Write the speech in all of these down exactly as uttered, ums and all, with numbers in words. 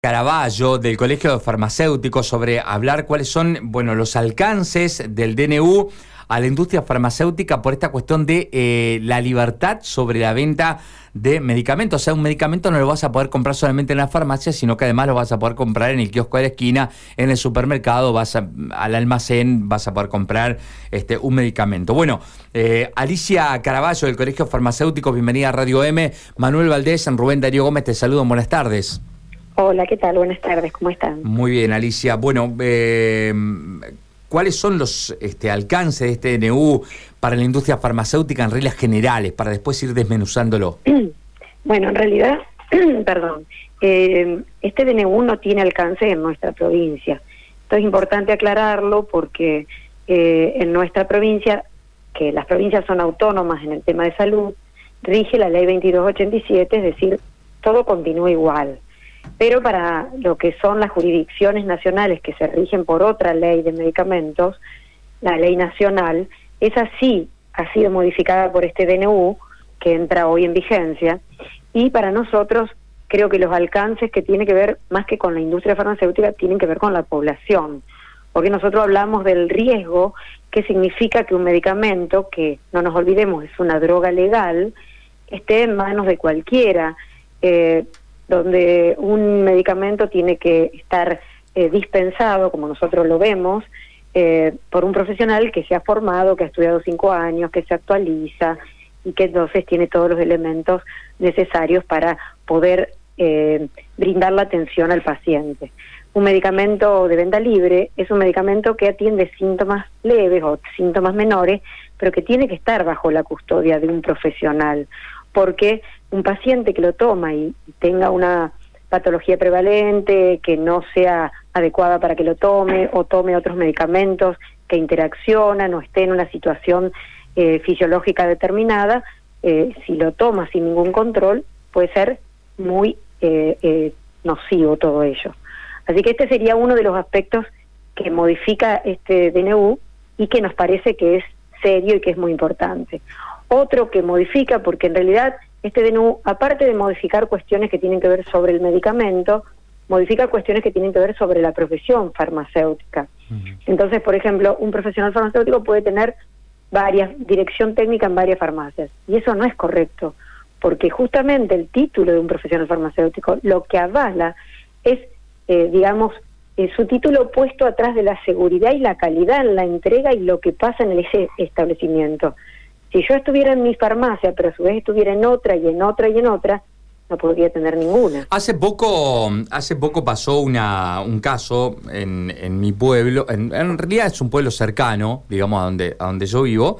Caraballo del Colegio de Farmacéuticos sobre hablar cuáles son, bueno, los alcances del D N U a la industria farmacéutica por esta cuestión de eh, la libertad sobre la venta de medicamentos. O sea, un medicamento no lo vas a poder comprar solamente en la farmacia, sino que además lo vas a poder comprar en el kiosco de la esquina, en el supermercado, vas a, al almacén, vas a poder comprar este, un medicamento. Bueno, eh, Alicia Caraballo del Colegio Farmacéutico, bienvenida a Radio M. Manuel Valdés, Rubén Darío Gómez, te saludan, buenas tardes. Hola, ¿qué tal? Buenas tardes, ¿cómo están? Muy bien, Alicia. Bueno, eh, ¿cuáles son los este, alcances de este D N U para la industria farmacéutica en reglas generales, para después ir desmenuzándolo? Bueno, en realidad, perdón, eh, este D N U no tiene alcance en nuestra provincia. Esto es importante aclararlo porque eh, en nuestra provincia, que las provincias son autónomas en el tema de salud, rige la ley veintidós ochenta y siete, es decir, todo continúa igual. Pero para lo que son las jurisdicciones nacionales que se rigen por otra ley de medicamentos, la ley nacional, esa sí ha sido modificada por este D N U, que entra hoy en vigencia, y para nosotros creo que los alcances que tienen que ver, más que con la industria farmacéutica, tienen que ver con la población, porque nosotros hablamos del riesgo, que significa que un medicamento, que no nos olvidemos es una droga legal, esté en manos de cualquiera, eh, donde un medicamento tiene que estar eh, dispensado, como nosotros lo vemos, eh, por un profesional que se ha formado, que ha estudiado cinco años, que se actualiza y que entonces tiene todos los elementos necesarios para poder eh, brindar la atención al paciente. Un medicamento de venta libre es un medicamento que atiende síntomas leves o síntomas menores, pero que tiene que estar bajo la custodia de un profesional, porque un paciente que lo toma y tenga una patología prevalente, que no sea adecuada para que lo tome, o tome otros medicamentos que interaccionan, o esté en una situación eh, fisiológica determinada, eh, si lo toma sin ningún control, puede ser muy eh, eh, nocivo todo ello. Así que este sería uno de los aspectos que modifica este D N U y que nos parece que es serio y que es muy importante. Otro que modifica, porque en realidad este D N U, aparte de modificar cuestiones que tienen que ver sobre el medicamento, modifica cuestiones que tienen que ver sobre la profesión farmacéutica. Uh-huh. Entonces, por ejemplo, un profesional farmacéutico puede tener varias, dirección técnica en varias farmacias, y eso no es correcto, porque justamente el título de un profesional farmacéutico lo que avala es, eh, digamos, eh, su título puesto atrás de la seguridad y la calidad en la entrega y lo que pasa en ese establecimiento. Si yo estuviera en mi farmacia, pero a su vez estuviera en otra y en otra y en otra, no podría tener ninguna. Hace poco hace poco pasó una un caso en, en mi pueblo, en, en realidad es un pueblo cercano, digamos, a donde, a donde yo vivo,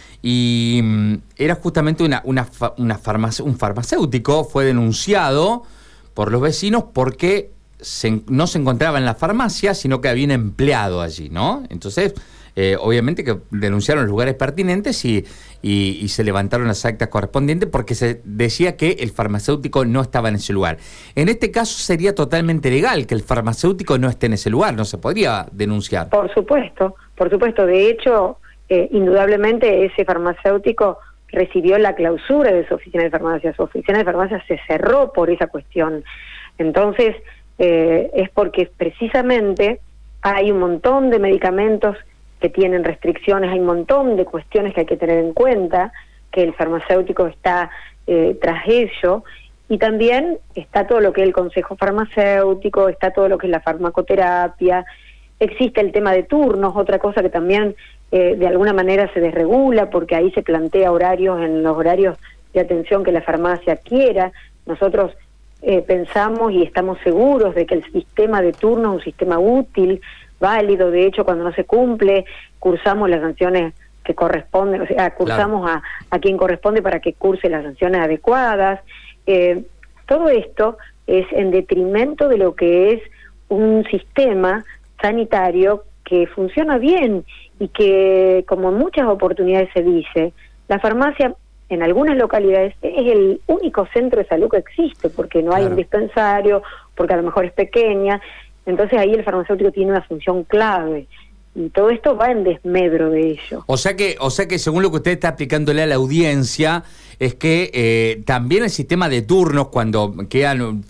y um, era justamente una, una, una farmacia, un farmacéutico fue denunciado por los vecinos porque se, no se encontraba en la farmacia, sino que había un empleado allí, ¿no? Entonces, Eh, obviamente que denunciaron los lugares pertinentes y, y, y se levantaron las actas correspondientes porque se decía que el farmacéutico no estaba en ese lugar. En este caso sería totalmente legal que el farmacéutico no esté en ese lugar, no se podría denunciar. Por supuesto, por supuesto. De hecho, eh, indudablemente ese farmacéutico recibió la clausura de su oficina de farmacia. Su oficina de farmacia se cerró por esa cuestión. Entonces, eh, es porque precisamente hay un montón de medicamentos que tienen restricciones, hay un montón de cuestiones que hay que tener en cuenta, que el farmacéutico está eh, tras ello, y también está todo lo que es el consejo farmacéutico, está todo lo que es la farmacoterapia, existe el tema de turnos, otra cosa que también eh, de alguna manera se desregula, porque ahí se plantea horarios en los horarios de atención que la farmacia quiera. Nosotros eh, pensamos y estamos seguros de que el sistema de turnos es un sistema útil, válido. De hecho, cuando no se cumple, cursamos las sanciones que corresponden, o sea, cursamos claro. a, a quien corresponde para que curse las sanciones adecuadas. Eh, todo esto es en detrimento de lo que es un sistema sanitario que funciona bien y que, como en muchas oportunidades se dice, la farmacia en algunas localidades es el único centro de salud que existe, porque no hay claro. un dispensario, porque a lo mejor es pequeña. Entonces ahí el farmacéutico tiene una función clave. y todo esto va en desmedro de ello. O sea que, o sea que según lo que usted está aplicándole a la audiencia, es que eh, también el sistema de turnos, cuando quedan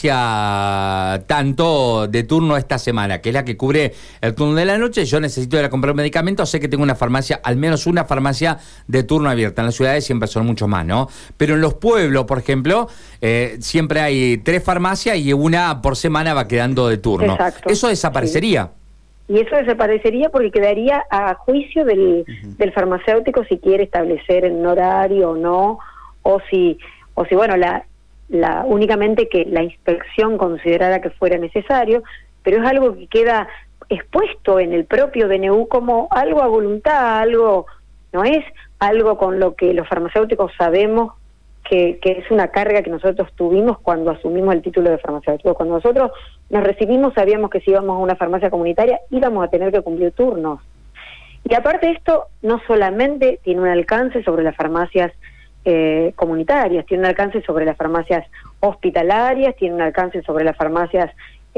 farmacia tanto de turno esta semana, que es la que cubre el turno de la noche, yo necesito ir a comprar medicamentos, sé que tengo una farmacia, al menos una farmacia de turno abierta. En las ciudades siempre son mucho más, ¿no? Pero en los pueblos, por ejemplo, eh, siempre hay tres farmacias y una por semana va quedando de turno. Exacto. Eso desaparecería. Sí. Y eso desaparecería porque quedaría a juicio del, uh-huh. del farmacéutico si quiere establecer un horario o no, o si, o si bueno, la, la únicamente que la inspección considerara que fuera necesario, pero es algo que queda expuesto en el propio D N U como algo a voluntad, algo, no es algo con lo que los farmacéuticos sabemos que, que es una carga que nosotros tuvimos cuando asumimos el título de farmacéutico. Cuando nosotros nos recibimos sabíamos que si íbamos a una farmacia comunitaria íbamos a tener que cumplir turnos. Y aparte esto no solamente tiene un alcance sobre las farmacias eh, comunitarias, tiene un alcance sobre las farmacias hospitalarias, tiene un alcance sobre las farmacias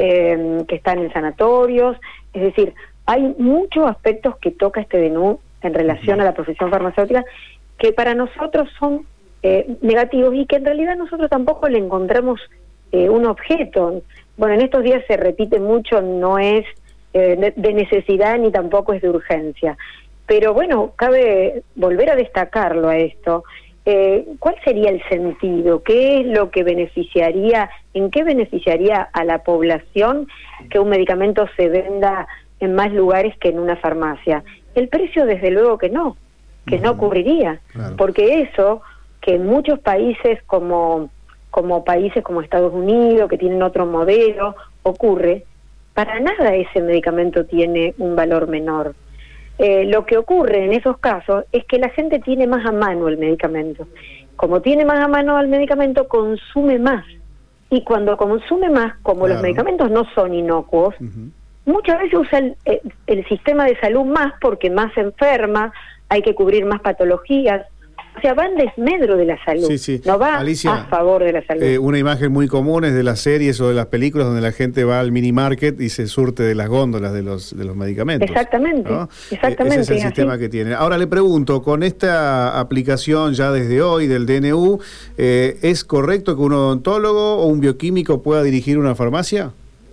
eh, que están en sanatorios, es decir, hay muchos aspectos que toca este D N U en relación a la profesión farmacéutica que para nosotros son Eh, negativos y que en realidad nosotros tampoco le encontramos eh, un objeto. Bueno, en estos días se repite mucho, no es eh, de, de necesidad ni tampoco es de urgencia. Pero bueno, cabe volver a destacarlo a esto. Eh, ¿Cuál sería el sentido? ¿Qué es lo que beneficiaría, en qué beneficiaría a la población que un medicamento se venda en más lugares que en una farmacia? El precio, desde luego que no, que no cubriría, claro. Porque eso que en muchos países como, como países como Estados Unidos, que tienen otro modelo, ocurre, para nada ese medicamento tiene un valor menor. Eh, lo que ocurre en esos casos es que la gente tiene más a mano el medicamento. Como tiene más a mano el medicamento, consume más. Y cuando consume más, como claro. Los medicamentos no son inocuos, uh-huh. muchas veces usa el, el, el sistema de salud más porque más se enferma, hay que cubrir más patologías. O sea, va en desmedro de la salud, sí, sí. No va Alicia, a favor de la salud. Eh, una imagen muy común es de las series o de las películas donde la gente va al mini market y se surte de las góndolas de los de los medicamentos. Exactamente, ¿no? exactamente. Ese es el así. sistema que tiene. Ahora le pregunto, con esta aplicación ya desde hoy del D N U, eh, ¿es correcto que un odontólogo o un bioquímico pueda dirigir una farmacia?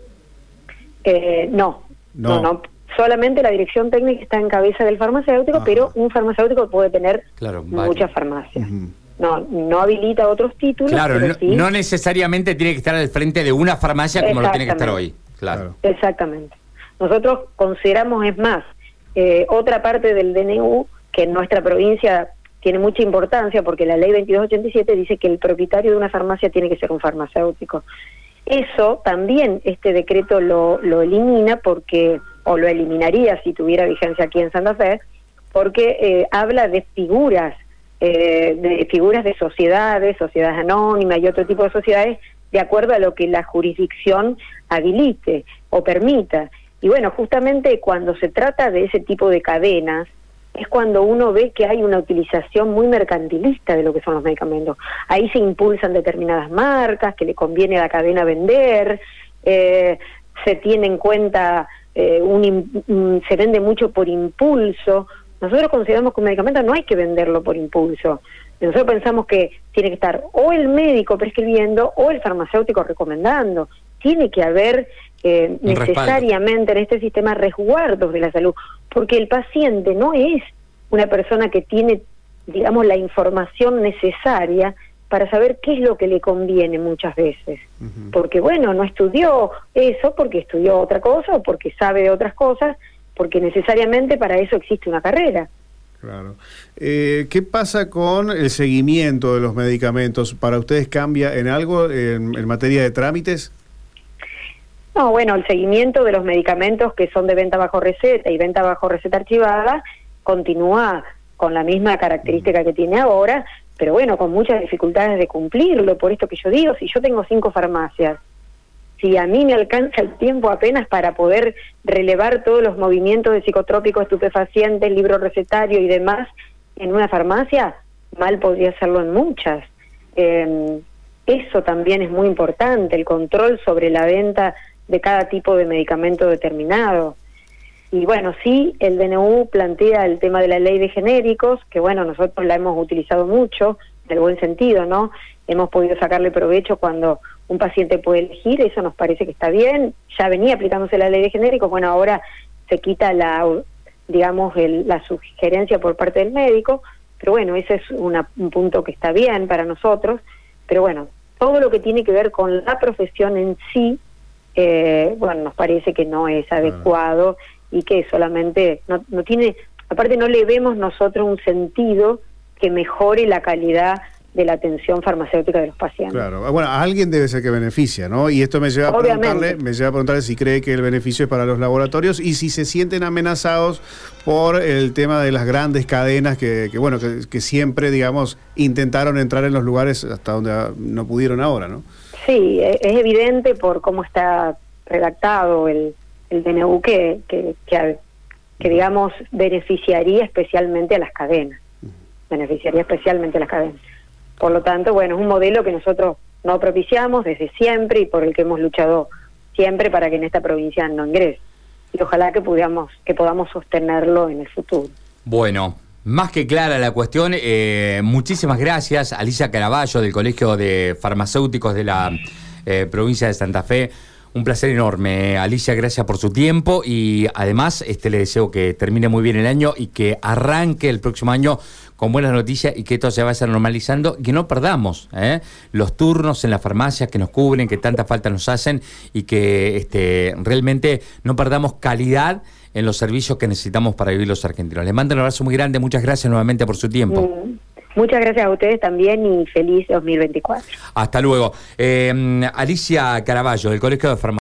Eh, no, no, no. no. Solamente la dirección técnica está en cabeza del farmacéutico, Ajá. pero un farmacéutico puede tener claro, muchas farmacias. Uh-huh. No, no habilita otros títulos. Claro, pero no, sí. no necesariamente tiene que estar al frente de una farmacia como lo tiene que estar hoy. Claro. Exactamente. Nosotros consideramos, es más, eh, otra parte del D N U que en nuestra provincia tiene mucha importancia porque la ley veintidós ochenta y siete dice que el propietario de una farmacia tiene que ser un farmacéutico. Eso también este decreto lo, lo elimina porque... o lo eliminaría si tuviera vigencia aquí en Santa Fe, porque eh, habla de figuras, eh, de figuras de sociedades, sociedades anónimas y otro tipo de sociedades, de acuerdo a lo que la jurisdicción habilite o permita. Y bueno, justamente cuando se trata de ese tipo de cadenas, es cuando uno ve que hay una utilización muy mercantilista de lo que son los medicamentos. Ahí se impulsan determinadas marcas que le conviene a la cadena vender, eh, se tiene en cuenta... Eh, un, un, se vende mucho por impulso. Nosotros consideramos que un medicamento no hay que venderlo por impulso. Nosotros pensamos que tiene que estar o el médico prescribiendo o el farmacéutico recomendando. Tiene que haber eh, necesariamente en este sistema resguardos de la salud, porque el paciente no es una persona que tiene, digamos, la información necesaria para saber qué es lo que le conviene muchas veces. Uh-huh. Porque, bueno, no estudió eso, porque estudió otra cosa, o porque sabe de otras cosas, porque necesariamente para eso existe una carrera. Claro. Eh, ¿Qué pasa con el seguimiento de los medicamentos? ¿Para ustedes cambia en algo en, en materia de trámites? No, bueno, el seguimiento de los medicamentos que son de venta bajo receta y venta bajo receta archivada continúa con la misma característica uh-huh. que tiene ahora, pero bueno, con muchas dificultades de cumplirlo, por esto que yo digo, si yo tengo cinco farmacias, si a mí me alcanza el tiempo apenas para poder relevar todos los movimientos de psicotrópicos, estupefacientes, libro recetario y demás en una farmacia, mal podría hacerlo en muchas. Eh, eso también es muy importante, el control sobre la venta de cada tipo de medicamento determinado. Y bueno, sí, el D N U plantea el tema de la ley de genéricos, que bueno, nosotros la hemos utilizado mucho, en el buen sentido, ¿no? Hemos podido sacarle provecho cuando un paciente puede elegir, eso nos parece que está bien. Ya venía aplicándose la ley de genéricos, bueno, ahora se quita la, digamos, el, la sugerencia por parte del médico, pero bueno, ese es una, un punto que está bien para nosotros, pero bueno, todo lo que tiene que ver con la profesión en sí, eh, bueno, nos parece que no es adecuado y que solamente no, no tiene, aparte no le vemos nosotros un sentido que mejore la calidad de la atención farmacéutica de los pacientes. Claro, bueno, a alguien debe ser que beneficia, ¿no? Y esto me lleva a preguntarle, me lleva a preguntarle si cree que el beneficio es para los laboratorios y si se sienten amenazados por el tema de las grandes cadenas que, que bueno, que, que siempre, digamos, intentaron entrar en los lugares hasta donde no pudieron ahora, ¿no? Sí, es evidente por cómo está redactado el, el D N U que, que, que, que, digamos, beneficiaría especialmente a las cadenas. Beneficiaría especialmente a las cadenas. Por lo tanto, bueno, es un modelo que nosotros no propiciamos desde siempre y por el que hemos luchado siempre para que en esta provincia no ingrese. Y ojalá que podamos, que podamos sostenerlo en el futuro. Bueno, más que clara la cuestión. Eh, muchísimas gracias, Alicia Caraballo, del Colegio de Farmacéuticos de la eh, provincia de Santa Fe. Un placer enorme, Alicia, gracias por su tiempo y además este le deseo que termine muy bien el año y que arranque el próximo año con buenas noticias y que esto se vaya normalizando y que no perdamos ¿eh? los turnos en las farmacias que nos cubren, que tanta falta nos hacen y que este, realmente no perdamos calidad en los servicios que necesitamos para vivir los argentinos. Les mando un abrazo muy grande, muchas gracias nuevamente por su tiempo. Mm. Muchas gracias a ustedes también y feliz dos mil veinticuatro. Hasta luego. Eh, Alicia Caraballo, del Colegio de Farmacéuticos.